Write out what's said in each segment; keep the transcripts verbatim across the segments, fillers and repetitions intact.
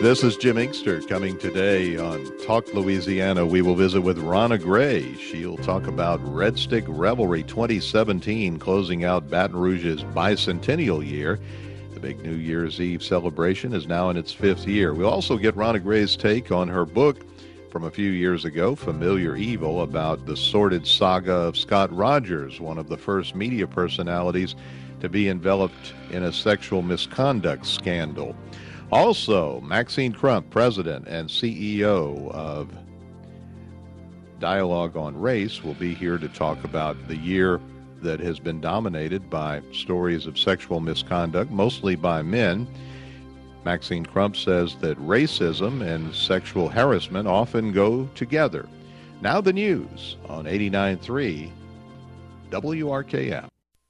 This is Jim Inkster coming today on Talk Louisiana. We will visit with Ronna Gray. She'll talk about Red Stick Revelry twenty seventeen, closing out Baton Rouge's bicentennial year. The big New Year's Eve celebration is now in its fifth year. We'll also get Ronna Gray's take on her book from a few years ago, Familiar Evil, about the sordid saga of Scott Rogers, one of the first media personalities to be enveloped in a sexual misconduct scandal. Also, Maxine Crump, president and C E O of Dialogue on Race, will be here to talk about the year that has been dominated by stories of sexual misconduct, mostly by men. Maxine Crump says that racism and sexual harassment often go together. Now the news on eighty-nine point three W R K M.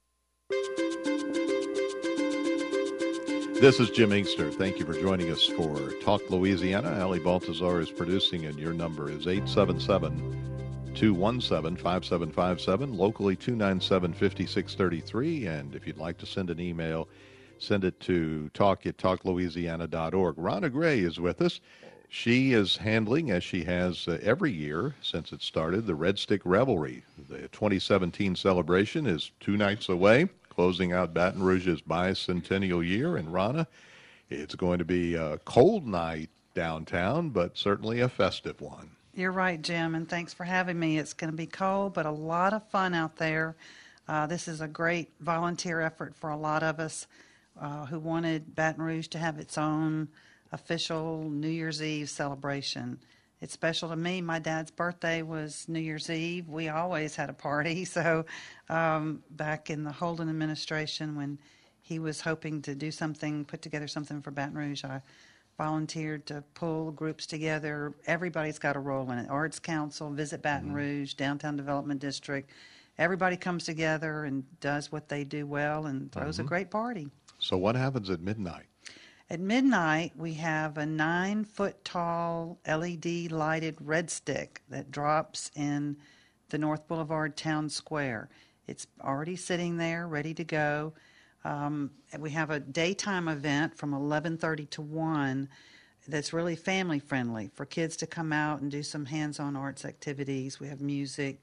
This is Jim Inkster. Thank you for joining us for Talk Louisiana. Ali Baltazar is producing, and your number is eight seven seven, two one seven, five seven five seven, locally two nine seven, five six three three. And if you'd like to send an email, send it to talk at talk louisiana dot org. Ronna Gray is with us. She is handling, as she has uh, every year since it started, the Red Stick Revelry. The twenty seventeen celebration is two nights away, closing out Baton Rouge's bicentennial year. And Ronna, it's going to be a cold night downtown, but certainly a festive one. You're right, Jim, and thanks for having me. It's going to be cold, but a lot of fun out there. Uh, this is a great volunteer effort for a lot of us uh, who wanted Baton Rouge to have its own official New Year's Eve celebration. It's special to me. My dad's birthday was New Year's Eve. We always had a party. So um, back in the Holden administration, when he was hoping to do something, put together something for Baton Rouge, I volunteered to pull groups together. Everybody's got a role in it. Arts Council, Visit Baton mm-hmm. Rouge, Downtown Development District. Everybody comes together and does what they do well and throws mm-hmm. a great party. So what happens at midnight? At midnight, we have a nine-foot-tall L E D lighted red stick that drops in the North Boulevard Town Square. It's already sitting there, ready to go. Um, we have a daytime event from eleven thirty to one that's really family-friendly for kids to come out and do some hands-on arts activities. We have music.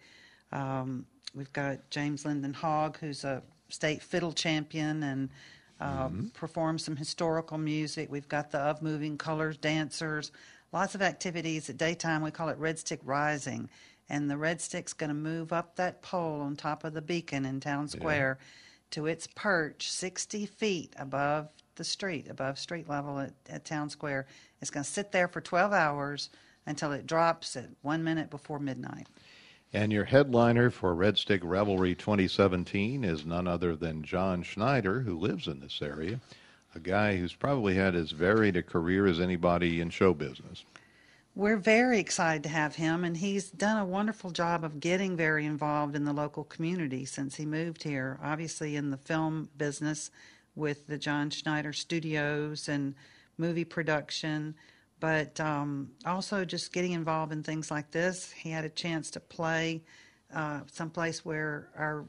Um, we've got James Linden Hogg, who's a state fiddle champion, and Uh, mm-hmm. perform some historical music. We've got the Of Moving Colors dancers, lots of activities at daytime. We call it Red Stick Rising, and the Red Stick's going to move up that pole on top of the beacon in Town Square yeah. to its perch sixty feet above the street, above street level at, at Town Square. It's going to sit there for twelve hours until it drops at one minute before midnight. And your headliner for Red Stick Revelry twenty seventeen is none other than John Schneider, who lives in this area, a guy who's probably had as varied a career as anybody in show business. We're very excited to have him, and he's done a wonderful job of getting very involved in the local community since he moved here, obviously in the film business with the John Schneider Studios and movie production, but um, also just getting involved in things like this. He had a chance to play uh, someplace where our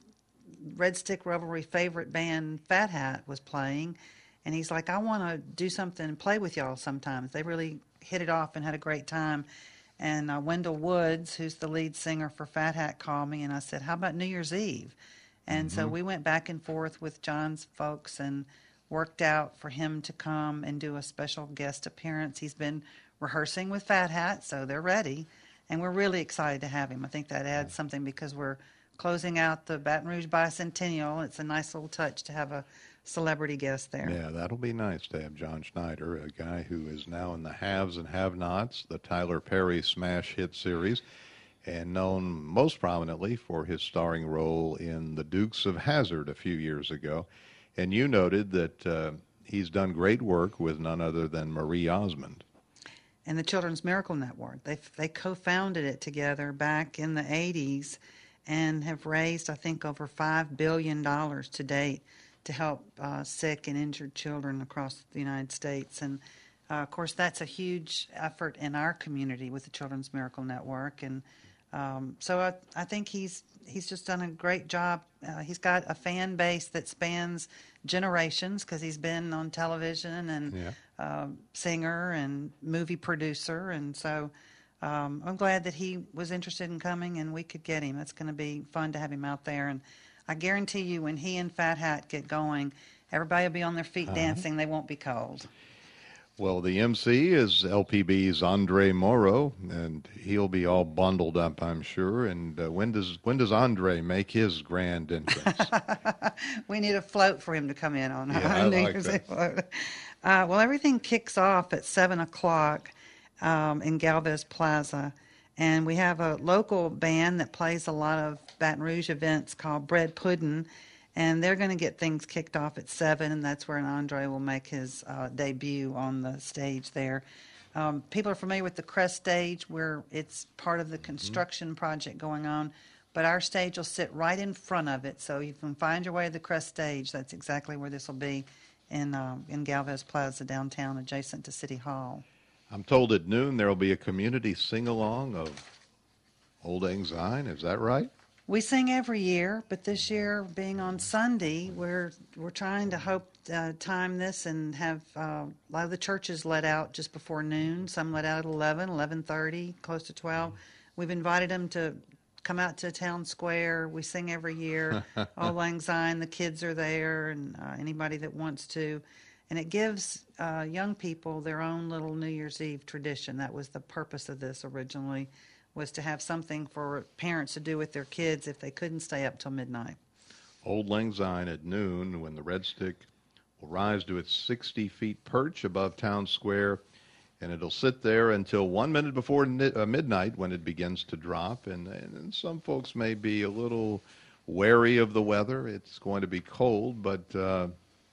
Red Stick Revelry favorite band, Fat Hat, was playing, and he's like, I want to do something and play with y'all sometimes. They really hit it off and had a great time. And uh, Wendell Woods, who's the lead singer for Fat Hat, called me, and I said, how about New Year's Eve? And mm-hmm. so we went back and forth with John's folks and worked out for him to come and do a special guest appearance. He's been rehearsing with Fat Hat, so they're ready, and we're really excited to have him. I think that adds something because we're closing out the Baton Rouge bicentennial. It's a nice little touch to have a celebrity guest there. Yeah, that'll be nice to have John Schneider, a guy who is now in the Haves and Have-Nots, the Tyler Perry smash hit series, and known most prominently for his starring role in The Dukes of Hazzard a few years ago. And you noted that uh, he's done great work with none other than Marie Osmond. And the Children's Miracle Network. They they co-founded it together back in the eighties and have raised, I think, over five billion dollars to date to help uh, sick and injured children across the United States. And, uh, of course, that's a huge effort in our community with the Children's Miracle Network. And um, so I, I think he's he's just done a great job. Uh, he's got a fan base that spans generations because he's been on television and yeah. uh, singer and movie producer, and so um, I'm glad that he was interested in coming and we could get him. It's going to be fun to have him out there, and I guarantee you when he and Fat Hat get going, everybody will be on their feet Uh-huh. dancing. They won't be cold. Well, the M C is L P B's Andre Morrow, and he'll be all bundled up, I'm sure. And uh, when does when does Andre make his grand entrance? We need a float for him to come in on. Yeah, I New like Year's that. Eve float. Uh, well, everything kicks off at seven o'clock um, in Galvez Plaza, and we have a local band that plays a lot of Baton Rouge events called Bread Puddin', and they're going to get things kicked off at seven, and that's where Andre will make his uh, debut on the stage there. Um, people are familiar with the Crest stage, where it's part of the construction mm-hmm. project going on, but our stage will sit right in front of it, so you can find your way to the Crest stage. That's exactly where this will be in uh, in Galvez Plaza downtown, adjacent to City Hall. I'm told at noon there will be a community sing-along of Old Lang Syne. Is that right? We sing every year, but this year, being on Sunday, we're we're trying to hope uh, time this and have uh, a lot of the churches let out just before noon. Some let out at eleven, eleven thirty, close to twelve. We've invited them to come out to Town Square. We sing every year. Old Lang Syne, the kids are there, and uh, anybody that wants to. And it gives uh, young people their own little New Year's Eve tradition. That was the purpose of this originally, was to have something for parents to do with their kids if they couldn't stay up till midnight. Old Lang Syne at noon, when the Red Stick will rise to its sixty feet perch above Town Square, and it'll sit there until one minute before ni- uh, midnight when it begins to drop. And, and some folks may be a little wary of the weather. It's going to be cold, but uh,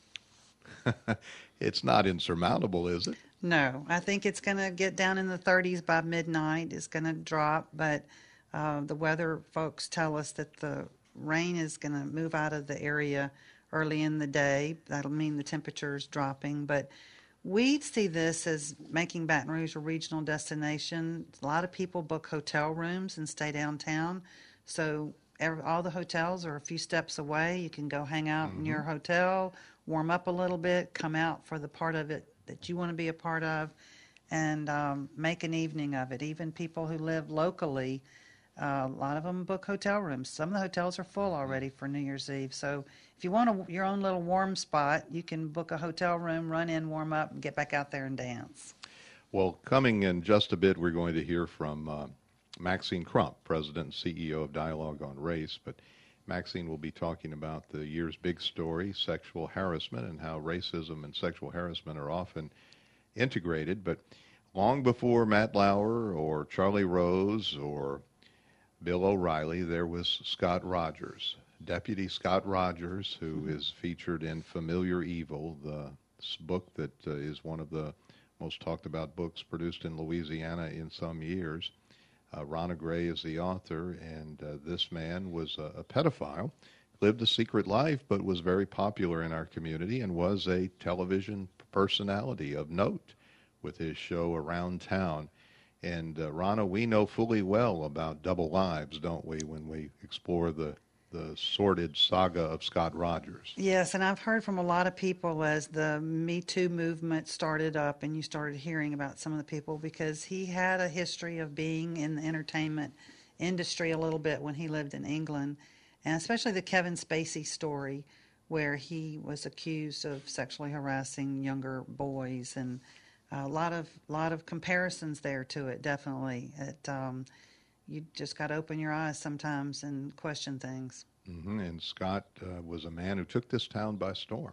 it's not insurmountable, is it? No, I think it's going to get down in the thirties by midnight. It's going to drop, but uh, the weather folks tell us that the rain is going to move out of the area early in the day. That'll mean the temperature's dropping, but we see this as making Baton Rouge a regional destination. A lot of people book hotel rooms and stay downtown, so every, all the hotels are a few steps away. You can go hang out mm-hmm. in your hotel, warm up a little bit, come out for the part of it that you want to be a part of, and um, make an evening of it. Even people who live locally, uh, a lot of them book hotel rooms. Some of the hotels are full already for New Year's Eve. So if you want a, your own little warm spot, you can book a hotel room, run in, warm up, and get back out there and dance. Well, coming in just a bit, we're going to hear from uh, Maxine Crump, President and C E O of Dialogue on Race. But Maxine will be talking about the year's big story, sexual harassment, and how racism and sexual harassment are often integrated. But long before Matt Lauer or Charlie Rose or Bill O'Reilly, there was Scott Rogers, Deputy Scott Rogers, who mm-hmm. is featured in Familiar Evil, the book that uh, is one of the most talked about books produced in Louisiana in some years. Uh, Ronna Gray is the author, and uh, this man was a, a pedophile, lived a secret life, but was very popular in our community and was a television personality of note with his show Around Town. And uh, Ronna, we know fully well about double lives, don't we, when we explore the the sordid saga of Scott Rogers. Yes, and I've heard from a lot of people as the Me Too movement started up and you started hearing about some of the people, because he had a history of being in the entertainment industry a little bit when he lived in England, and especially the Kevin Spacey story where he was accused of sexually harassing younger boys, and a lot of lot of comparisons there to it, definitely. It, um, you just got to open your eyes sometimes and question things. Mm-hmm. And Scott uh, was a man who took this town by storm.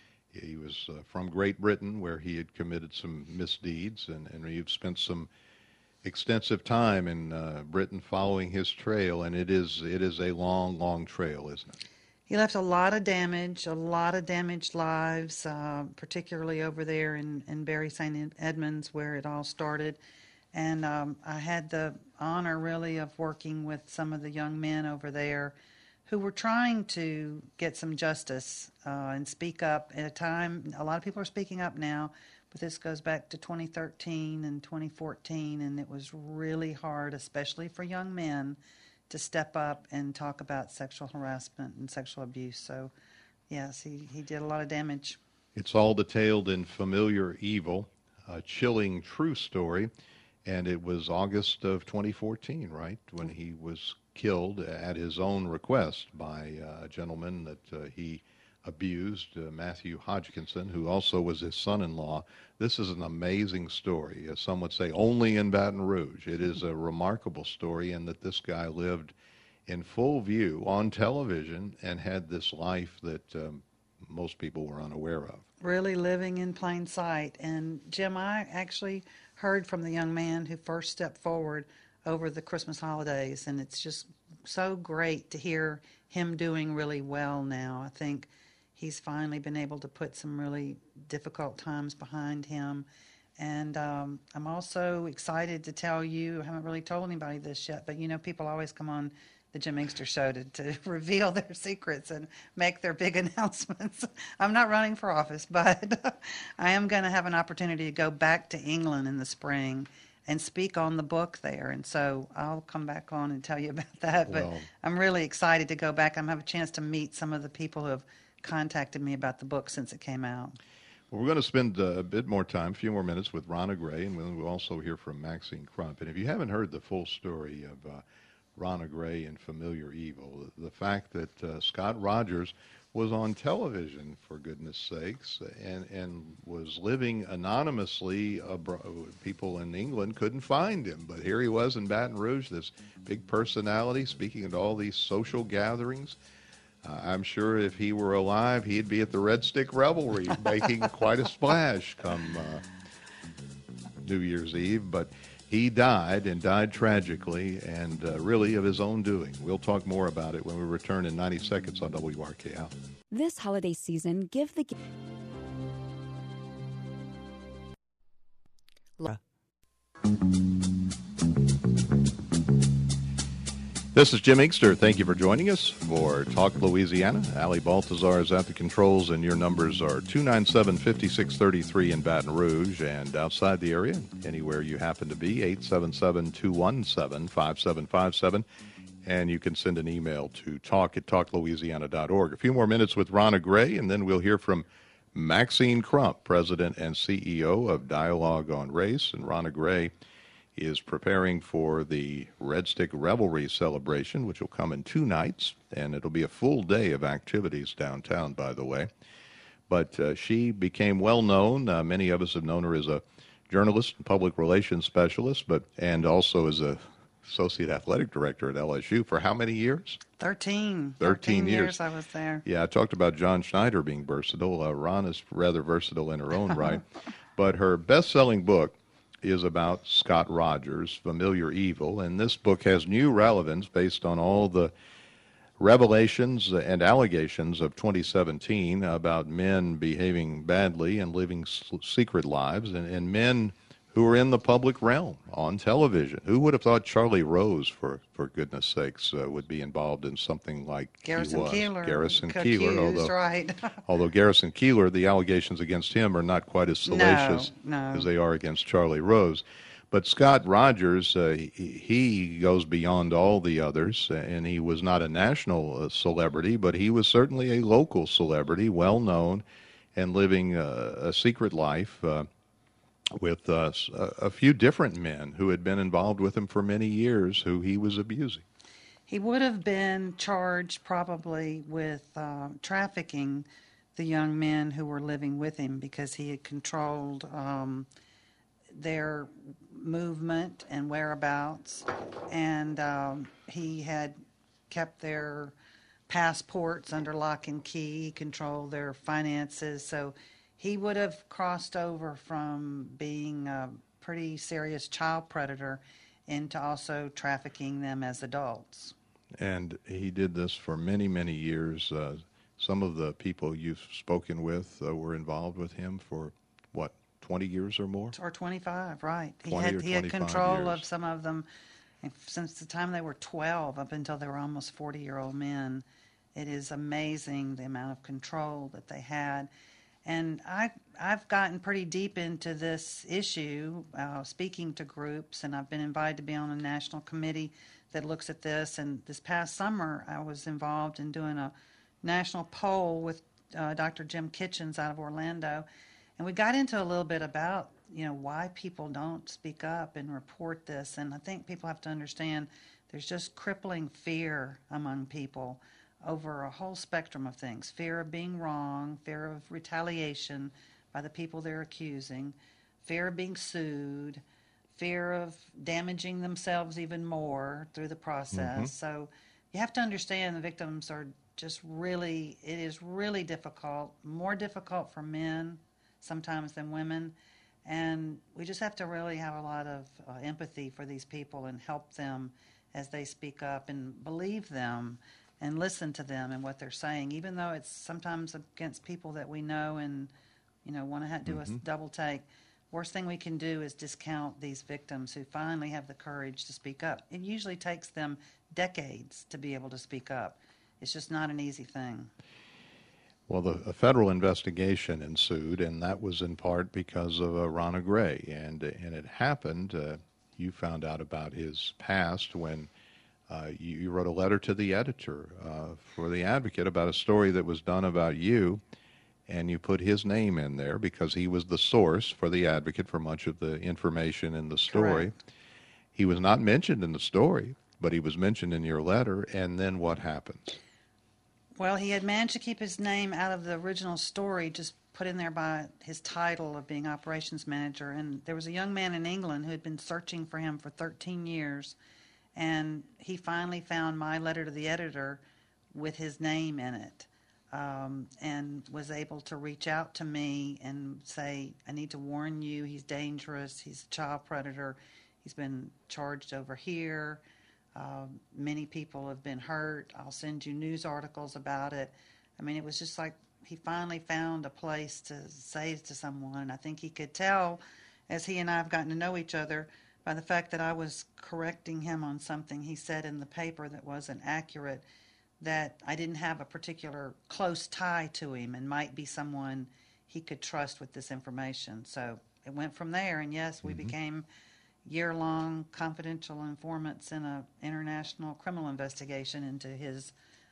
He was uh, from Great Britain, where he had committed some misdeeds, and, and you've spent some extensive time in uh, Britain following his trail, and it is it is a long, long trail, isn't it? He left a lot of damage, a lot of damaged lives, uh, particularly over there in, in Bury Saint Edmunds, where it all started. And um, I had the honor, really, of working with some of the young men over there who were trying to get some justice uh, and speak up at a time. A lot of people are speaking up now, but this goes back to twenty thirteen and twenty fourteen, and it was really hard, especially for young men, to step up and talk about sexual harassment and sexual abuse. So, yes, he, he did a lot of damage. It's all detailed in Familiar Evil, a chilling true story. And it was August of twenty fourteen, right, when he was killed at his own request by uh, a gentleman that uh, he abused, uh, Matthew Hodgkinson, who also was his son-in-law. This is an amazing story. As some would say, only in Baton Rouge. It is a remarkable story in that this guy lived in full view on television and had this life that um, most people were unaware of. Really living in plain sight. And Jim, I actually heard from the young man who first stepped forward over the Christmas holidays, and it's just so great to hear him doing really well now. I think he's finally been able to put some really difficult times behind him. And um, I'm also excited to tell you, I haven't really told anybody this yet, but you know, people always come on the Jim Inkster Show to, to reveal their secrets and make their big announcements. I'm not running for office, but I am going to have an opportunity to go back to England in the spring and speak on the book there. And so I'll come back on and tell you about that. But Well, I'm really excited to go back. I'm going to have a chance to meet some of the people who have contacted me about the book since it came out. Well, we're going to spend uh, a bit more time, a few more minutes with Ronna Gray, and we'll also hear from Maxine Crump. And if you haven't heard the full story of uh, Ronna Gray and Familiar Evil, the fact that uh, Scott Rogers was on television, for goodness sakes, and, and was living anonymously. Abroad. People in England couldn't find him, but here he was in Baton Rouge, this big personality, speaking at all these social gatherings. Uh, I'm sure if he were alive, he'd be at the Red Stick Revelry making quite a splash come uh, New Year's Eve, but he died, and died tragically, and uh, really of his own doing. We'll talk more about it when we return in ninety seconds on W R K L. This holiday season, give the... Laura. This is Jim Inkster. Thank you for joining us for Talk Louisiana. Ali Baltazar is at the controls, and your numbers are two nine seven, five six three three in Baton Rouge, and outside the area, anywhere you happen to be, eight seven seven, two one seven, five seven five seven, and you can send an email to talk at talk louisiana dot org. A few more minutes with Ronna Gray, and then we'll hear from Maxine Crump, President and C E O of Dialogue on Race, and Ronna Gray is preparing for the Red Stick Revelry celebration, which will come in two nights, and it'll be a full day of activities downtown, by the way. But uh, she became well known. Uh, many of us have known her as a journalist and public relations specialist, but and also as a associate athletic director at L S U for how many years? Thirteen. Thirteen years. years I was there. Yeah, I talked about John Schneider being versatile. Uh, Ron is rather versatile in her own right. But her best-selling book is about Scott Rogers, Familiar Evil, and this book has new relevance based on all the revelations and allegations of twenty seventeen about men behaving badly and living secret lives, and, and men who are in the public realm on television. Who would have thought Charlie Rose, for, for goodness sakes, uh, would be involved in something like Garrison he was? Keillor. Garrison accused, Keillor, although, right. although Garrison Keillor, the allegations against him are not quite as salacious no, no. as they are against Charlie Rose. But Scott Rogers, uh, he, he goes beyond all the others, and he was not a national uh, celebrity, but he was certainly a local celebrity, well known, and living uh, a secret life uh, with uh, a few different men who had been involved with him for many years, who he was abusing. He would have been charged probably with uh, trafficking the young men who were living with him, because he had controlled um, their movement and whereabouts, and um, he had kept their passports under lock and key, controlled their finances. So he would have crossed over from being a pretty serious child predator into also trafficking them as adults. And he did this for many, many years. Uh, some of the people you've spoken with uh, were involved with him for, what, twenty years or more? Or twenty-five, right. He twenty had or he had twenty-five control years. of some of them since the time they were twelve up until they were almost forty-year-old men. It is amazing the amount of control that they had. And I, I've gotten pretty deep into this issue, uh, speaking to groups, and I've been invited to be on a national committee that looks at this. And this past summer, I was involved in doing a national poll with uh, Doctor Jim Kitchens out of Orlando, and we got into a little bit about, you know, why people don't speak up and report this. And I think people have to understand there's just crippling fear among people over a whole spectrum of things. Fear of being wrong, fear of retaliation by the people they're accusing, fear of being sued, fear of damaging themselves even more through the process. Mm-hmm. So you have to understand the victims are just really, it is really difficult, more difficult for men sometimes than women. And we just have to really have a lot of uh, empathy for these people and help them as they speak up and believe them and listen to them and what they're saying, even though it's sometimes against people that we know and, you know, want to do mm-hmm. a double take. Worst thing we can do is discount these victims who finally have the courage to speak up. It usually takes them decades to be able to speak up. It's just not an easy thing. Well, the, a federal investigation ensued, and that was in part because of uh, Ronna Gray. And, and it happened, uh, you found out about his past when uh, you, you wrote a letter to the editor uh, for The Advocate about a story that was done about you, and you put his name in there because he was the source for The Advocate for much of the information in the story. Correct. He was not mentioned in the story, but he was mentioned in your letter, and then what happens? Well, he had managed to keep his name out of the original story, just put in there by his title of being operations manager. And there was a young man in England who had been searching for him for thirteen years, and he finally found my letter to the editor with his name in it, um, and was able to reach out to me and say, I need to warn you, he's dangerous, he's a child predator, he's been charged over here. Uh, many people have been hurt. I'll send you news articles about it. I mean, it was just like he finally found a place to say to someone. I think he could tell, as he and I have gotten to know each other, by the fact that I was correcting him on something he said in the paper that wasn't accurate, that I didn't have a particular close tie to him and might be someone he could trust with this information. So it went from there, and yes, we mm-hmm. became year-long confidential informants in an international criminal investigation into his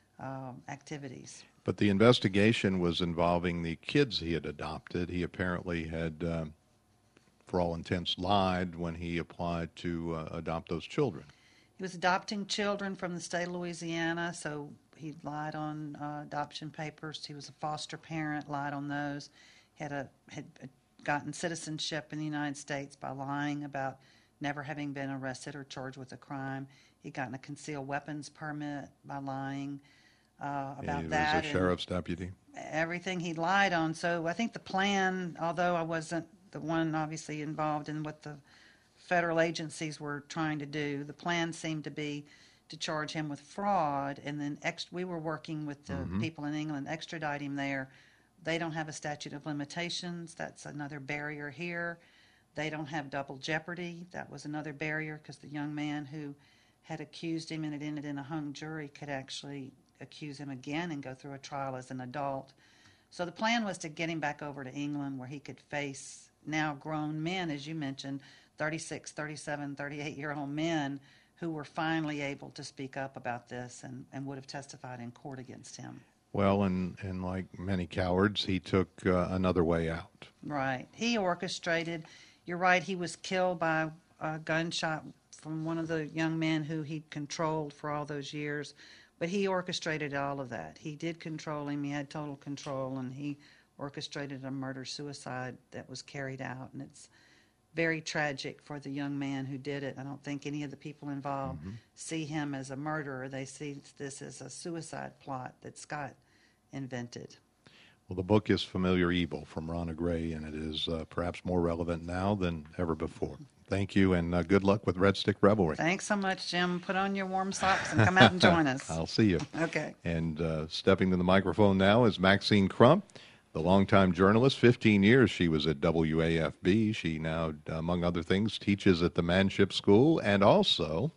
um, activities. But the investigation was involving the kids he had adopted. He apparently had, um, for all intents, lied when he applied to uh, adopt those children. He was adopting children from the state of Louisiana, so he lied on uh, adoption papers. He was a foster parent, lied on those. He had, a, had gotten citizenship in the United States by lying about never having been arrested or charged with a crime. He'd gotten a concealed weapons permit by lying uh, about he that. He was a sheriff's deputy. Everything he lied on. So I think the plan, although I wasn't the one obviously involved in what the federal agencies were trying to do, the plan seemed to be to charge him with fraud, and then ex- we were working with the mm-hmm. people in England, extradite him there. They don't have a statute of limitations. That's another barrier here. They don't have double jeopardy. That was another barrier because the young man who had accused him and it ended in a hung jury could actually accuse him again and go through a trial as an adult. So the plan was to get him back over to England where he could face now grown men, as you mentioned, thirty-six, thirty-seven, thirty-eight-year-old men who were finally able to speak up about this and, and would have testified in court against him. Well, and, and like many cowards, he took uh, another way out. Right. He orchestrated... You're right, he was killed by a gunshot from one of the young men who he'd controlled for all those years. But he orchestrated all of that. He did control him. He had total control, and he orchestrated a murder-suicide that was carried out. And it's very tragic for the young man who did it. I don't think any of the people involved mm-hmm. see him as a murderer. They see this as a suicide plot that Scott invented. Well, the book is Familiar Evil from Ronna Gray, and it is uh, perhaps more relevant now than ever before. Thank you, and uh, good luck with Red Stick Revelry. Thanks so much, Jim. Put on your warm socks and come out and join us. I'll see you. Okay. And uh, stepping to the microphone now is Maxine Crump, the longtime journalist. fifteen years she was at W A F B. She now, among other things, teaches at the Manship School and also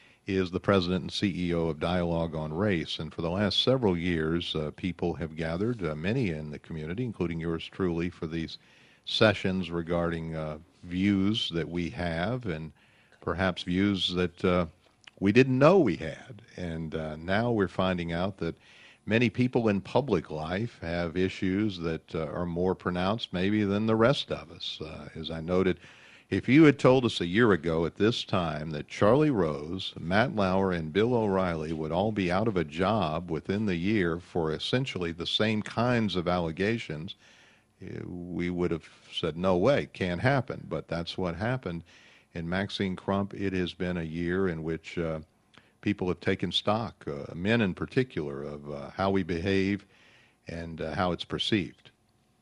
is the president and C E O of Dialogue on Race. And for the last several years, uh, people have gathered, uh, many in the community, including yours truly, for these sessions regarding uh, views that we have and perhaps views that uh, we didn't know we had. And uh, now we're finding out that many people in public life have issues that uh, are more pronounced maybe than the rest of us. Uh, as I noted, if you had told us a year ago at this time that Charlie Rose, Matt Lauer, and Bill O'Reilly would all be out of a job within the year for essentially the same kinds of allegations, we would have said, no way, can't happen. But that's what happened. And Maxine Crump, it has been a year in which uh, people have taken stock, uh, men in particular, of uh, how we behave and uh, how it's perceived.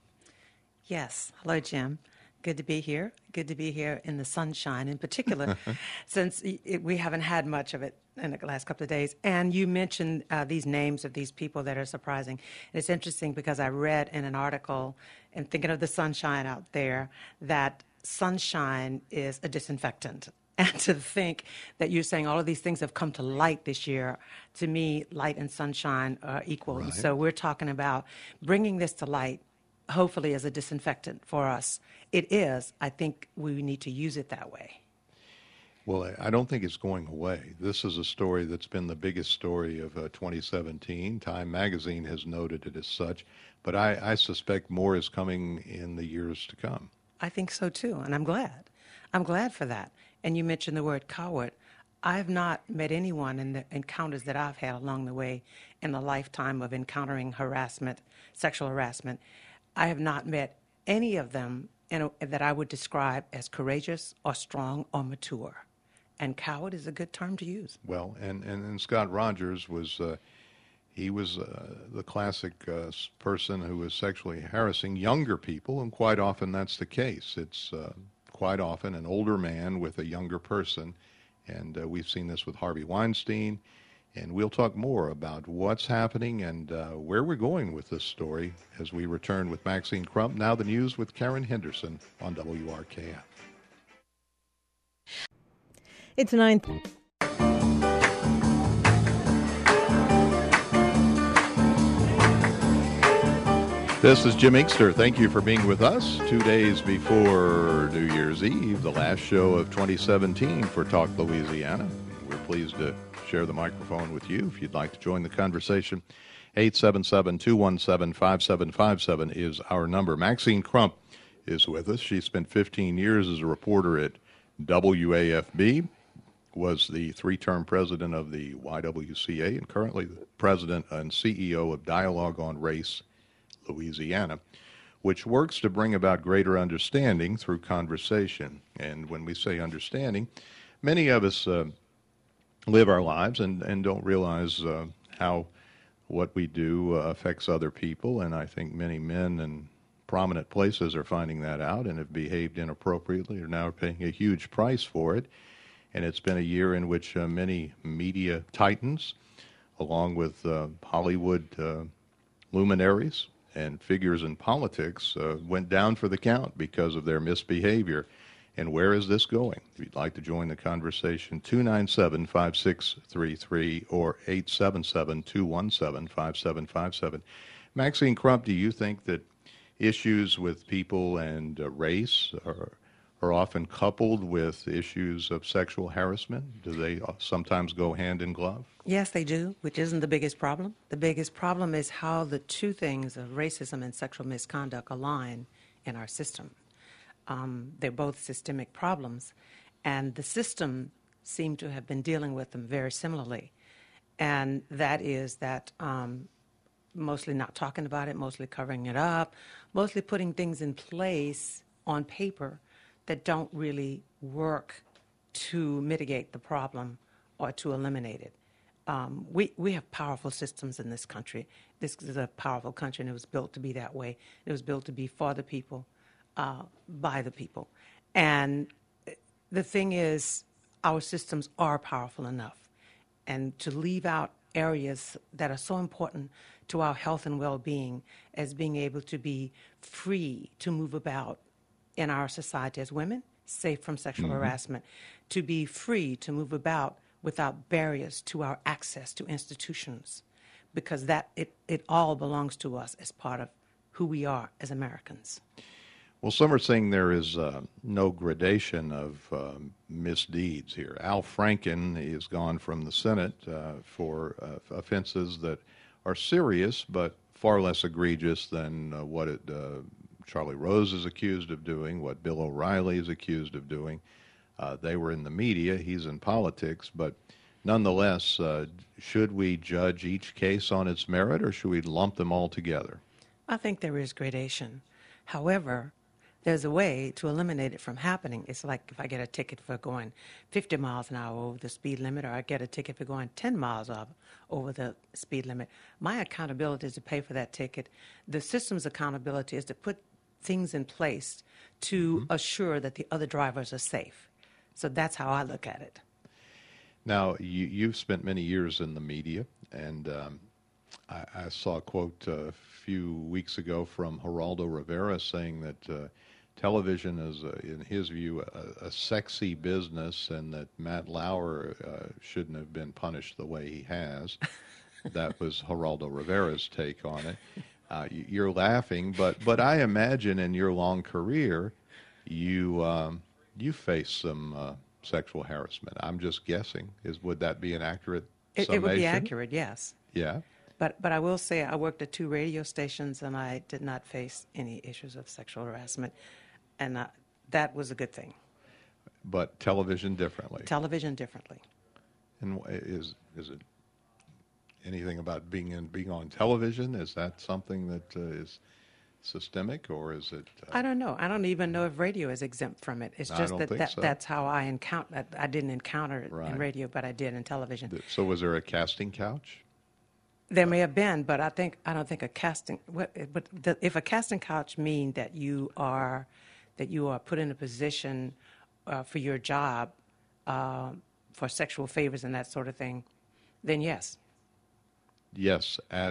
Yes. Hello, Jim. Good to be here. Good to be here in the sunshine in particular, since it, we haven't had much of it in the last couple of days. And you mentioned uh, these names of these people that are surprising. And it's interesting because I read in an article, and thinking of the sunshine out there, that sunshine is a disinfectant. And to think that you're saying all of these things have come to light this year, to me, light and sunshine are equal. Right. So we're talking about bringing this to light, hopefully as a disinfectant for us. It is. I think we need to use it that way. Well, I don't think it's going away. This is a story that's been the biggest story of uh, twenty seventeen. Time magazine has noted it as such, but I, I suspect more is coming in the years to come. I think so too, and I'm glad. I'm glad for that. And you mentioned the word coward. I've not met anyone in the encounters that I've had along the way in a lifetime of encountering harassment, sexual harassment. I have not met any of them in a, that I would describe as courageous or strong or mature. And coward is a good term to use. Well, and, and, and Scott Rogers was, uh, he was uh, the classic uh, person who was sexually harassing younger people, and quite often that's the case. It's uh, quite often an older man with a younger person, and uh, we've seen this with Harvey Weinstein, and we'll talk more about what's happening and uh, where we're going with this story as we return with Maxine Crump. Now the news with Karen Henderson on W R K F. It's nine. This is Jim Inkster. Thank you for being with us two days before New Year's Eve, the last show of twenty seventeen for Talk Louisiana. We're pleased to share the microphone with you. If you'd like to join the conversation, eight seven seven, two one seven, five seven five seven is our number. Maxine Crump is with us. She spent fifteen years as a reporter at W A F B, was the three-term president of the Y W C A, and currently the president and C E O of Dialogue on Race Louisiana, which works to bring about greater understanding through conversation. And when we say understanding, many of us uh, live our lives and, and don't realize uh, how what we do uh, affects other people, and I think many men in prominent places are finding that out and have behaved inappropriately, are now paying a huge price for it. And it's been a year in which uh, many media titans, along with uh, Hollywood uh, luminaries and figures in politics, uh, went down for the count because of their misbehavior. And where is this going? If you'd like to join the conversation, two nine seven, five six three three or eight seven seven, two one seven, five seven five seven. Maxine Crump, do you think that issues with people and uh, race are are often coupled with issues of sexual harassment? Do they sometimes go hand in glove? Yes, they do, which isn't the biggest problem. The biggest problem is how the two things of racism and sexual misconduct align in our system. Um, they're both systemic problems, and the system seemed to have been dealing with them very similarly. And that is that um, mostly not talking about it, mostly covering it up, mostly putting things in place on paper that don't really work to mitigate the problem or to eliminate it. Um, we, we have powerful systems in this country. This is a powerful country, and it was built to be that way. It was built to be for the people, uh, by the people. And the thing is, our systems are powerful enough. And to leave out areas that are so important to our health and well-being as being able to be free to move about in our society as women, safe from sexual mm-hmm. harassment, to be free to move about without barriers to our access to institutions, because that it, it all belongs to us as part of who we are as Americans. Well, some are saying there is uh, no gradation of uh, misdeeds here. Al Franken is gone from the Senate uh, for uh, offenses that are serious, but far less egregious than uh, what it, uh, Charlie Rose is accused of doing, what Bill O'Reilly is accused of doing. Uh, they were in the media, he's in politics, but nonetheless, uh, should we judge each case on its merit, or should we lump them all together? I think there is gradation. However, there's a way to eliminate it from happening. It's like if I get a ticket for going fifty miles an hour over the speed limit, or I get a ticket for going ten miles over the speed limit. My accountability is to pay for that ticket. The system's accountability is to put things in place to mm-hmm. assure that the other drivers are safe. So that's how I look at it. Now, you, you've spent many years in the media, and um, I, I saw a quote uh, a few weeks ago from Geraldo Rivera saying that uh, television is, uh, in his view, a, a sexy business, and that Matt Lauer uh, shouldn't have been punished the way he has. That was Geraldo Rivera's take on it. Uh, you're laughing, but, but I imagine in your long career, you um, you faced some uh, sexual harassment. I'm just guessing. Is would that be an accurate it, summation? It would be accurate, yes. Yeah. But but I will say I worked at two radio stations, and I did not face any issues of sexual harassment, and uh, that was a good thing. But television differently. Television differently. And is is it anything about being in being on television? Is that something that uh, is systemic, or is it? Uh, I don't know. I don't even know if radio is exempt from it. It's just I don't that, think that so. That's how I encounter. I didn't encounter it Right. in radio, but I did in television. So was there a casting couch? There may have been, but I think I don't think a casting. What, but the, if a casting couch mean that you are that you are put in a position uh, for your job uh, for sexual favors and that sort of thing, then yes, Yes, at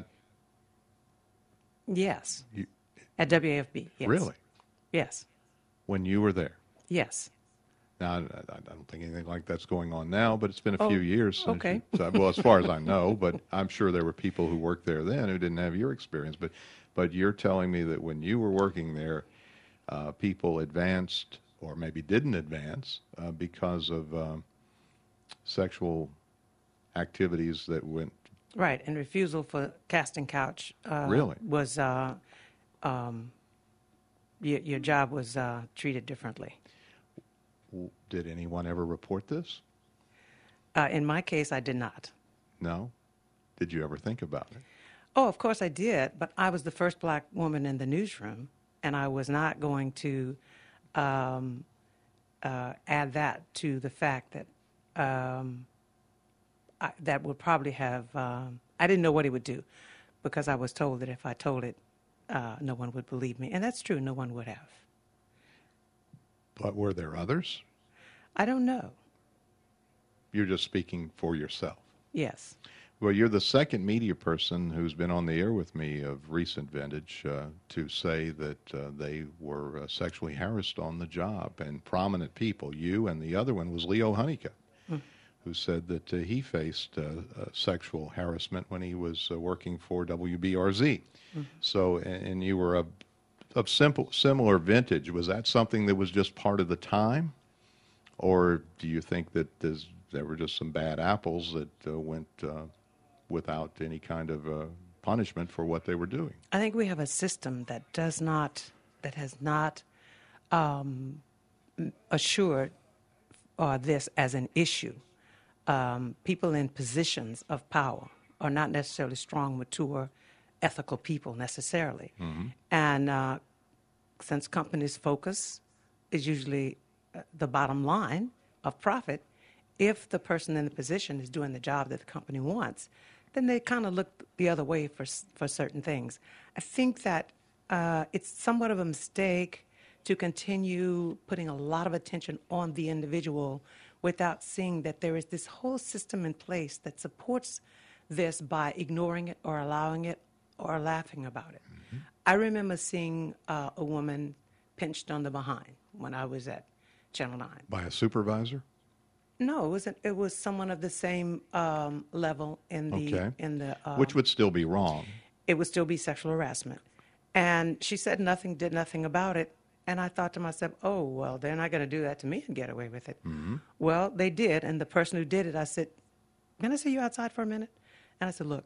yes, you, at W A F B. Yes. really Yes. when you were there. Yes. Now, I, I don't think anything like that's going on now, but it's been a Oh, few years since. okay. You, so, well, as far as I know, but I'm sure there were people who worked there then who didn't have your experience. But, but you're telling me that when you were working there, uh, people advanced or maybe didn't advance uh, because of um, sexual activities that went. Right, and refusal for casting couch uh, Really? was uh, um, your, your job was uh, treated differently. Did anyone ever report this? Uh, in my case, I did not. No? Did you ever think about it? Oh, of course I did, but I was the first black woman in the newsroom, and I was not going to um, uh, add that to the fact that um, I, that would probably have, um, I didn't know what it would do, because I was told that if I told it, uh, no one would believe me. And that's true, no one would have. But were there others? I don't know. You're just speaking for yourself. Yes. Well, you're the second media person who's been on the air with me of recent vintage uh, to say that uh, they were uh, sexually harassed on the job, and prominent people. You and the other one was Leo Honeycutt, mm. who said that uh, he faced uh, uh, sexual harassment when he was uh, working for W B R Z. Mm. So, and, and you were a, of simple, similar vintage. Was that something that was just part of the time, or do you think that there's, there were just some bad apples that uh, went uh, without any kind of uh, punishment for what they were doing? I think we have a system that does not, that has not um, assured uh, this as an issue. Um, people in positions of power are not necessarily strong, mature, ethical people necessarily. Mm-hmm. And uh, since companies' focus is usually uh, the bottom line of profit, if the person in the position is doing the job that the company wants, then they kind of look the other way for for certain things. I think that uh, it's somewhat of a mistake to continue putting a lot of attention on the individual without seeing that there is this whole system in place that supports this by ignoring it or allowing it or laughing about it. Mm-hmm. I remember seeing uh, a woman pinched on the behind when I was at Channel nine. By a supervisor? No, it wasn't. It was someone of the same um, level in the okay. in the uh, which would still be wrong. It would still be sexual harassment, and she said nothing, did nothing about it. And I thought to myself, oh well, they're not going to do that to me and get away with it. Mm-hmm. Well, they did, and the person who did it, I said, "Can I see you outside for a minute?" And I said, "Look,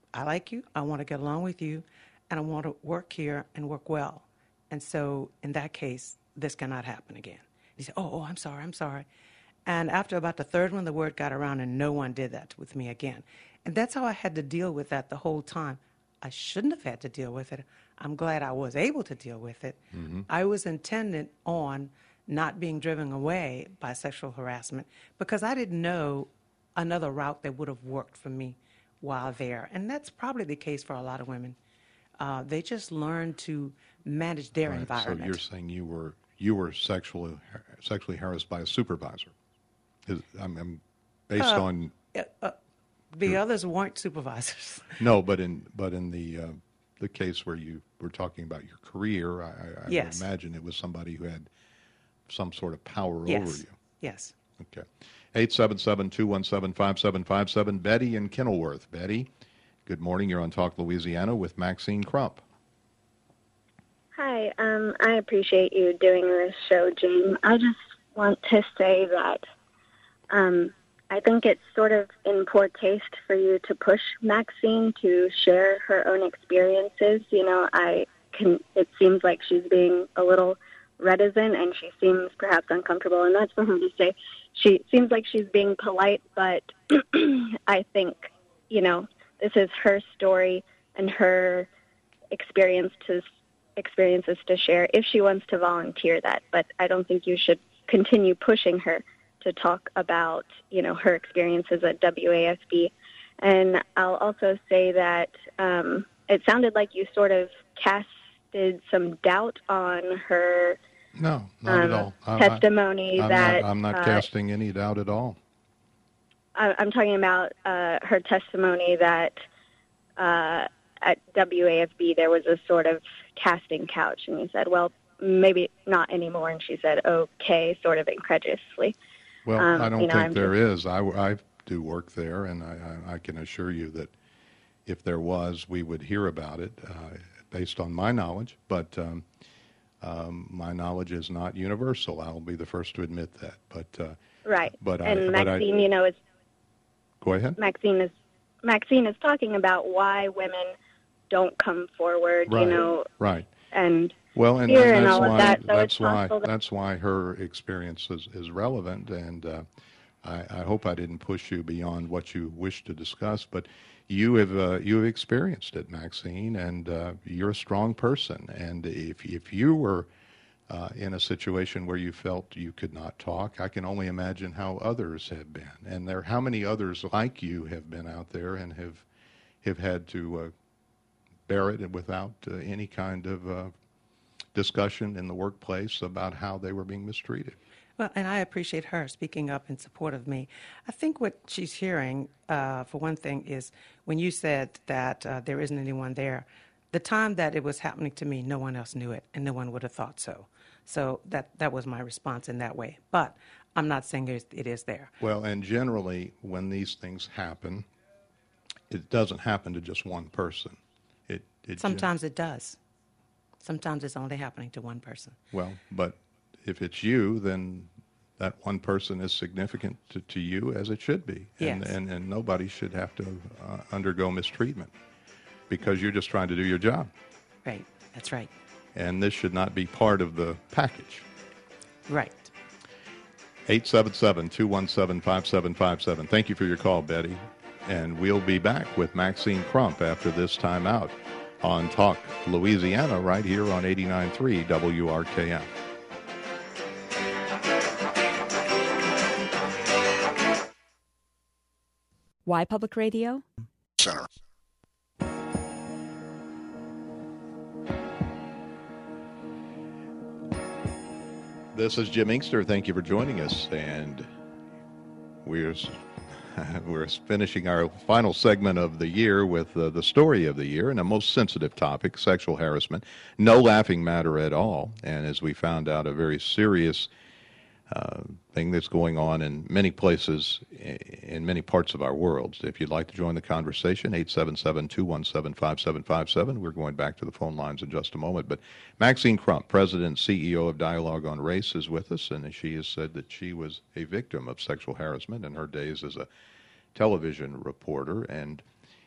I like you, I want to get along with you, and I want to work here and work well. And so in that case, this cannot happen again. He said, oh, oh, I'm sorry, I'm sorry. And after about the third one, the word got around, and no one did that with me again. And that's how I had to deal with that the whole time. I shouldn't have had to deal with it. I'm glad I was able to deal with it. Mm-hmm. I was intended on not being driven away by sexual harassment because I didn't know another route that would have worked for me while there. And that's probably the case for a lot of women. Uh, they just learn to manage their right. environment. So you're saying you were you were sexually sexually harassed by a supervisor? Is, I'm, I'm based uh, on uh, uh, the others weren't supervisors. No, but in but in the uh, the case where you were talking about your career, I, I yes. would imagine it was somebody who had some sort of power yes. over you. Yes. Okay. eight seven seven, two one seven, five seven five seven. Betty in Kenilworth. Betty, good morning. You're on Talk Louisiana with Maxine Crump. Hi. Um, I appreciate you doing this show, Jane. I just want to say that um, I think it's sort of in poor taste for you to push Maxine to share her own experiences. You know, I can. It seems like she's being a little reticent, and she seems perhaps uncomfortable, and that's for her to say. She seems like she's being polite, but I think, you know, this is her story and her experience to experiences to share if she wants to volunteer that. But I don't think you should continue pushing her to talk about, you know, her experiences at W A S B. And I'll also say that um, it sounded like you sort of casted some doubt on her No, not um, at all. I'm testimony not, I'm that... Not, I'm not uh, casting any doubt at all. I, I'm talking about uh, her testimony that uh, at W A S B there was a sort of casting couch, and you said, well, maybe not anymore, and she said, okay, sort of incredulously. Well, um, I don't you know, think I'm there just... is. I, I do work there, and I, I, I can assure you that if there was, we would hear about it uh, based on my knowledge, but um, um, my knowledge is not universal. I'll be the first to admit that. But uh, Right. But and I, Maxine, but I, you know, is go ahead. Maxine is Maxine is talking about why women don't come forward, Right. you know, Right. and Well, and, fear and and that's all of why that. So that's it's why possible that... that's why her experience is, is relevant, and uh, I, I hope I didn't push you beyond what you wish to discuss. But you have uh, you have experienced it, Maxine, and uh, you're a strong person. And if if you were uh, in a situation where you felt you could not talk, I can only imagine how others have been, and there how many others like you have been out there and have have had to uh, bear it without uh, any kind of uh, discussion in the workplace about how they were being mistreated. Well, and I appreciate her speaking up in support of me. I think what she's hearing, uh, for one thing, is when you said that uh, there isn't anyone there, the time that it was happening to me, no one else knew it, and no one would have thought so. So that, that was my response in that way. But I'm not saying it is there. Well, and generally, when these things happen, it doesn't happen to just one person. It, it Sometimes gen- it does. Sometimes it's only happening to one person. Well, but if it's you, then that one person is significant to, to you, as it should be. And, yes. and, and nobody should have to uh, undergo mistreatment because you're just trying to do your job. Right. That's right. And this should not be part of the package. Right. eight seven seven, two one seven, five seven five seven. Thank you for your call, Betty. And we'll be back with Maxine Crump after this time out on Talk Louisiana right here on eighty-nine point three W R K M. Why Public Radio? Center. This is Jim Inkster. Thank you for joining us. And we're we're finishing our final segment of the year with uh, the story of the year and a most sensitive topic, sexual harassment. No laughing matter at all. And as we found out, a very serious uh, thing that's going on in many places, in many parts of our world. If you'd like to join the conversation, eight seven seven, two one seven, five seven five seven. We're going back to the phone lines in just a moment. But Maxine Crump, President and C E O of Dialogue on Race, is with us, and she has said that she was a victim of sexual harassment in her days as a television reporter. And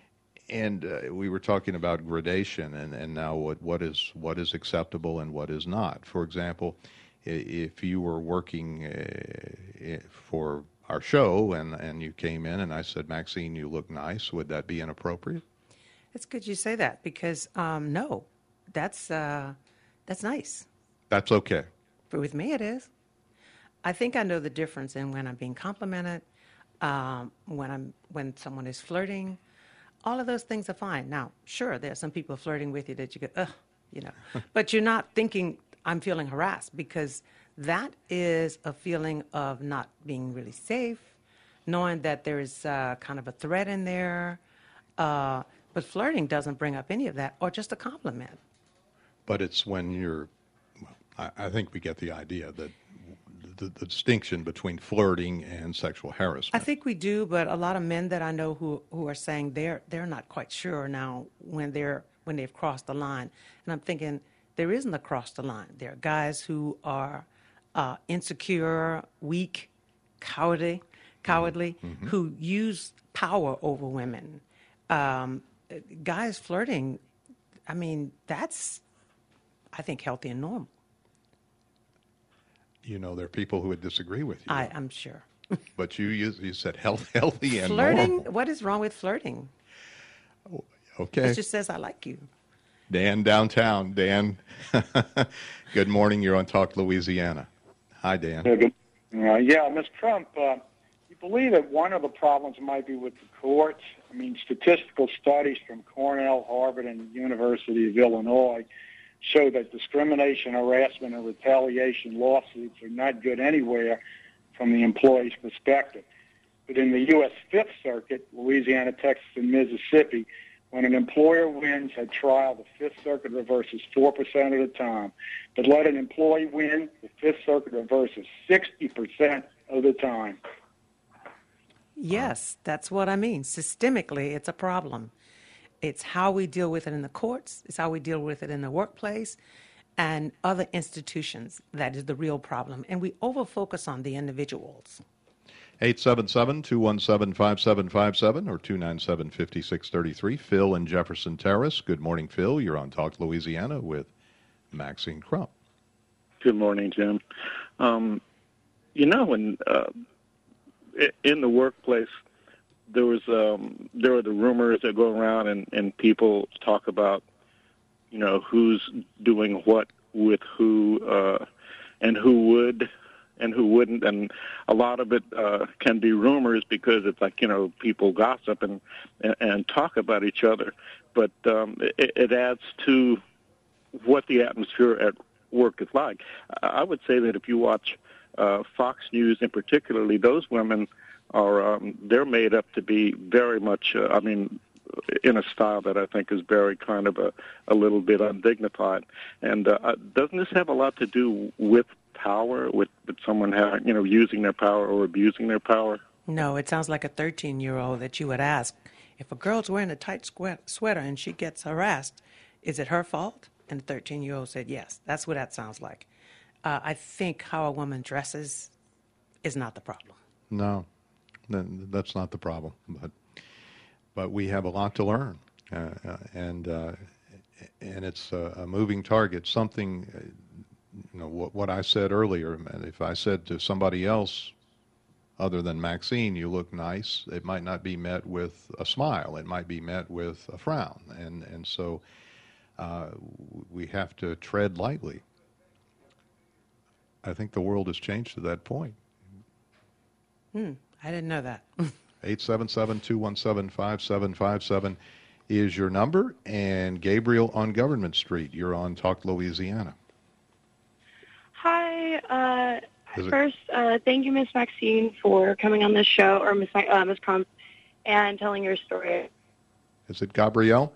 And uh, we were talking about gradation, and, and now what, what is what is acceptable and what is not. For example, if you were working uh, for our show and, and you came in and I said, Maxine, you look nice, would that be inappropriate? It's good you say that because, um, no, that's uh, that's nice. That's okay. But with me, it is. I think I know the difference in when I'm being complimented, um, when I'm when someone is flirting. All of those things are fine. Now, sure, there are some people flirting with you that you go, ugh, you know. But you're not thinking, I'm feeling harassed, because that is a feeling of not being really safe, knowing that there is uh, kind of a threat in there. Uh, but flirting doesn't bring up any of that, or just a compliment. But it's when you're, well, I, I think we get the idea that the, the distinction between flirting and sexual harassment. I think we do, but a lot of men that I know who who are saying they're they're not quite sure now when they're when they've crossed the line. And I'm thinking there isn't a cross the line. There are guys who are uh, insecure, weak, cowardly, cowardly, mm-hmm. who use power over women. Um, guys flirting, I mean, that's, I think, healthy and normal. You know, there are people who would disagree with you. I, I'm sure. But you you, you said health, healthy and flirting, normal. What is wrong with flirting? Okay. It just says, I like you. Dan downtown. Dan, good morning. You're on Talk Louisiana. Hi, Dan. Yeah, good. Uh, yeah, Miz Crump, uh, you believe that one of the problems might be with the courts? I mean, statistical studies from Cornell, Harvard, and the University of Illinois show that discrimination, harassment, and retaliation lawsuits are not good anywhere from the employee's perspective. But in the U S Fifth Circuit, Louisiana, Texas, and Mississippi, when an employer wins at trial, the Fifth Circuit reverses four percent of the time. But let an employee win, the Fifth Circuit reverses sixty percent of the time. Yes, that's what I mean. Systemically, it's a problem. It's how we deal with it in the courts. It's how we deal with it in the workplace and other institutions. That is the real problem. And we over-focus on the individuals. eight seven seven, two one seven, five seven five seven or two nine seven, five six three three. Phil in Jefferson Terrace. Good morning, Phil. You're on Talk Louisiana with Maxine Crump. Good morning, Jim. Um, you know, when uh, in the workplace, there was um, there were the rumors that go around, and, and people talk about, you know, who's doing what with who, uh, and who would and who wouldn't, and a lot of it uh, can be rumors because it's like, you know, people gossip and and, and talk about each other, but um, it, it adds to what the atmosphere at work is like. I would say that if you watch uh, Fox News, in particularly, those women are um, they're made up to be very much, uh, I mean, in a style that I think is very kind of a, a little bit undignified. And uh, doesn't this have a lot to do with power, with, with someone having, you know, using their power or abusing their power? No, it sounds like a thirteen-year-old that you would ask, if a girl's wearing a tight sweater and she gets harassed, is it her fault? And the thirteen-year-old said yes. That's what that sounds like. Uh, I think how a woman dresses is not the problem. No, that's not the problem. But but we have a lot to learn, uh, and uh, and it's a, a moving target. Something, you know, what, what I said earlier. If I said to somebody else, other than Maxine, you look nice, it might not be met with a smile. It might be met with a frown, and and so uh, we have to tread lightly. I think the world has changed to that point. Hmm, I didn't know that. eight seven seven, two one seven, five seven five seven is your number. And Gabriel on Government Street, you're on Talk Louisiana. Hi. Uh, Is it- first, uh, thank you, Miss Maxine, for coming on this show, or Miss uh, Miss Crump, and telling your story. Is it Gabrielle?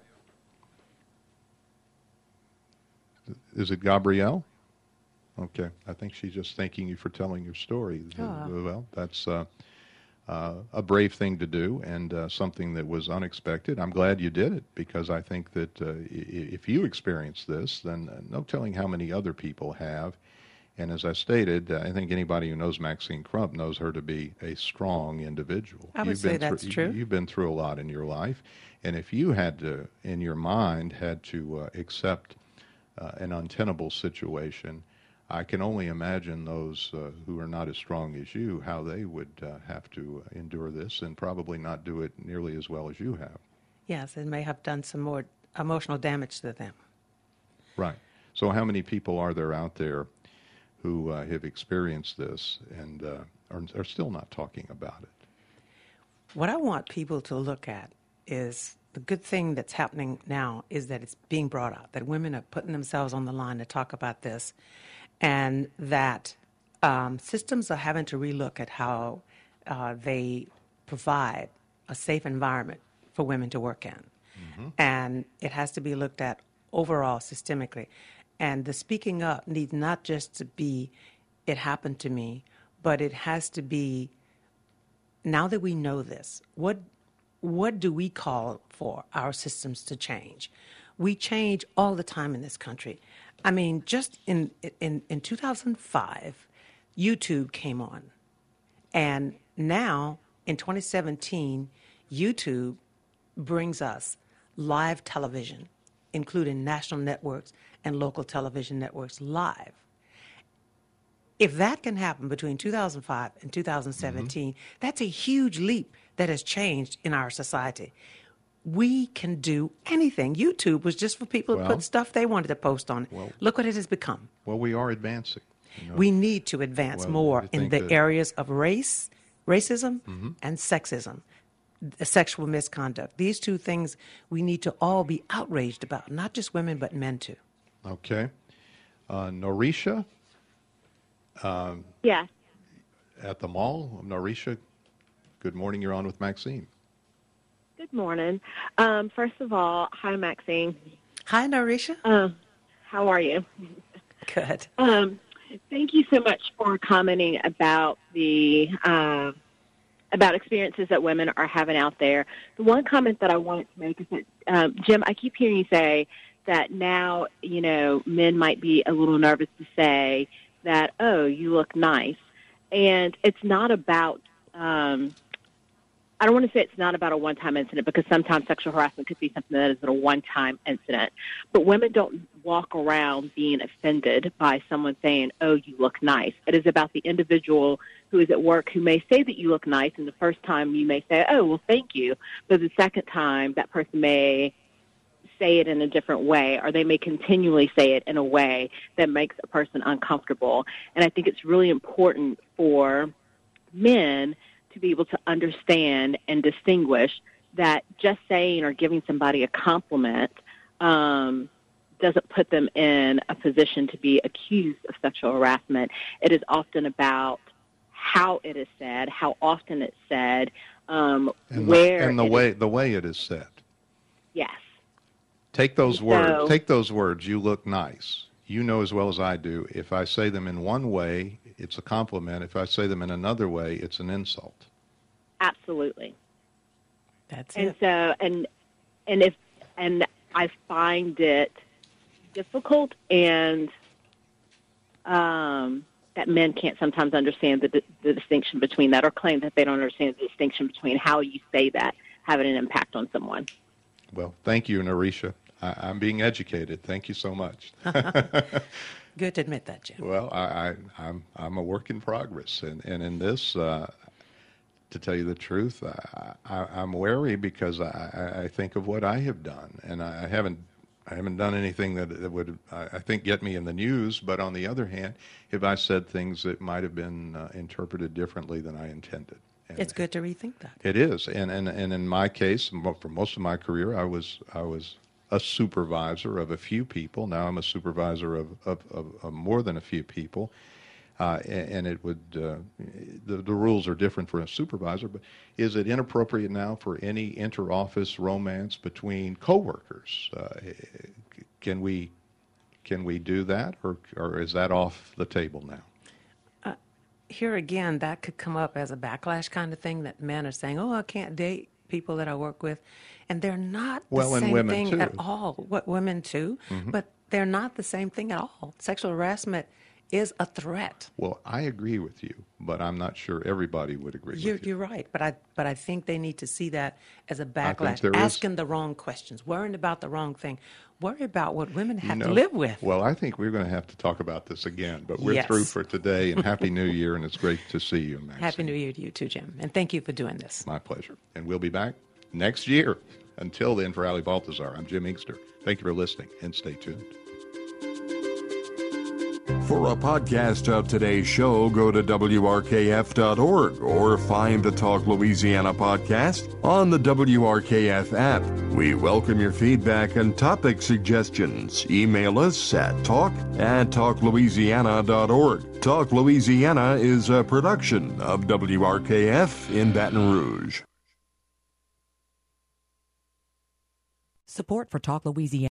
Is it Gabrielle? Okay. I think she's just thanking you for telling your story. Oh. Well, that's uh, uh, a brave thing to do, and uh, something that was unexpected. I'm glad you did it, because I think that uh, if you experience this, then no telling how many other people have. And as I stated, I think anybody who knows Maxine Crump knows her to be a strong individual. I would you've say been that's through, true. You've been through a lot in your life. And if you had to, in your mind, had to uh, accept uh, an untenable situation, I can only imagine those uh, who are not as strong as you, how they would uh, have to endure this and probably not do it nearly as well as you have. Yes, it may have done some more emotional damage to them. Right. So how many people are there out there who uh, have experienced this and uh, are, are still not talking about it? What I want people to look at is the good thing that's happening now is that it's being brought out, that women are putting themselves on the line to talk about this, and that um, systems are having to relook at how uh, they provide a safe environment for women to work in. Mm-hmm. And it has to be looked at overall systemically. And the speaking up needs not just to be, it happened to me, but it has to be, now that we know this, what what do we call for our systems to change? We change all the time in this country. I mean, just in in, in two thousand five, YouTube came on. And now, in twenty seventeen, YouTube brings us live television, including national networks and local television networks live. If that can happen between two thousand five and two thousand seventeen, mm-hmm. that's a huge leap that has changed in our society. We can do anything. YouTube was just for people well, to put stuff they wanted to post on it. Well, Look what it has become. Well, we are advancing. You know? We need to advance well, more in the that... areas of race, racism, mm-hmm. and sexism, sexual misconduct. These two things we need to all be outraged about, not just women, but men too. Okay. Uh, Norisha? Um, yeah. At the mall. Norisha, good morning. You're on with Maxine. Good morning. Um, first of all, hi, Maxine. Hi, Norisha. Uh, how are you? Good. Um, thank you so much for commenting about the uh, about experiences that women are having out there. The one comment that I wanted to make is that, um, Jim, I keep hearing you say that now, you know, men might be a little nervous to say that, oh, you look nice. And it's not about, um, I don't want to say it's not about a one-time incident, because sometimes sexual harassment could be something that is a one-time incident. But women don't walk around being offended by someone saying, oh, you look nice. It is about the individual who is at work who may say that you look nice, and the first time you may say, oh, well, thank you. But the second time, that person may say it in a different way, or they may continually say it in a way that makes a person uncomfortable. And I think it's really important for men to be able to understand and distinguish that just saying or giving somebody a compliment um, doesn't put them in a position to be accused of sexual harassment. It is often about how it is said, how often it's said, um, and where the, and the it way is. the way it is said. Yes. Take those so, words. Take those words. You look nice. You know as well as I do. If I say them in one way, it's a compliment. If I say them in another way, it's an insult. Absolutely. That's and it. so, and and if and I find it difficult, and um, that men can't sometimes understand the, the distinction between that, or claim that they don't understand the distinction between how you say that having an impact on someone. Well, thank you, Norisha. I, I'm being educated. Thank you so much. Good to admit that, Jim. Well, I, I, I'm I'm a work in progress, and, and in this, uh, to tell you the truth, I, I, I'm wary because I, I think of what I have done, and I haven't I haven't done anything that, that would I think get me in the news. But on the other hand, have I said things that might have been uh, interpreted differently than I intended? And it's good to rethink that. It is, and and and in my case, for most of my career, I was I was a supervisor of a few people. Now I'm a supervisor of of, of, of more than a few people, uh, and, and it would uh, the the rules are different for a supervisor. But is it inappropriate now for any inter-office romance between coworkers? Uh, can we can we do that, or or is that off the table now? Here again, that could come up as a backlash kind of thing, that men are saying, oh, I can't date people that I work with. And they're not the well, same women thing too. at all. What women too, mm-hmm. but they're not the same thing at all. Sexual harassment is a threat. Well, I agree with you, but I'm not sure everybody would agree You're, with you. you're right, but I but I think they need to see that as a think backlash. there is- Asking the wrong questions, worrying about the wrong thing. Worry about what women have You know, to live with. Well, I think we're going to have to talk about this again, but we're Yes. through for today, and Happy New Year, and it's great to see you, Maxine. Happy New Year to you too, Jim, and thank you for doing this. My pleasure. And we'll be back next year. Until then, for Ali Baltazar, I'm Jim Inkster. Thank you for listening, and stay tuned. For a podcast of today's show, go to W R K F dot org or find the Talk Louisiana podcast on the W R K F app. We welcome your feedback and topic suggestions. Email us at talk at talk louisiana dot org. Talk Louisiana is a production of W R K F in Baton Rouge. Support for Talk Louisiana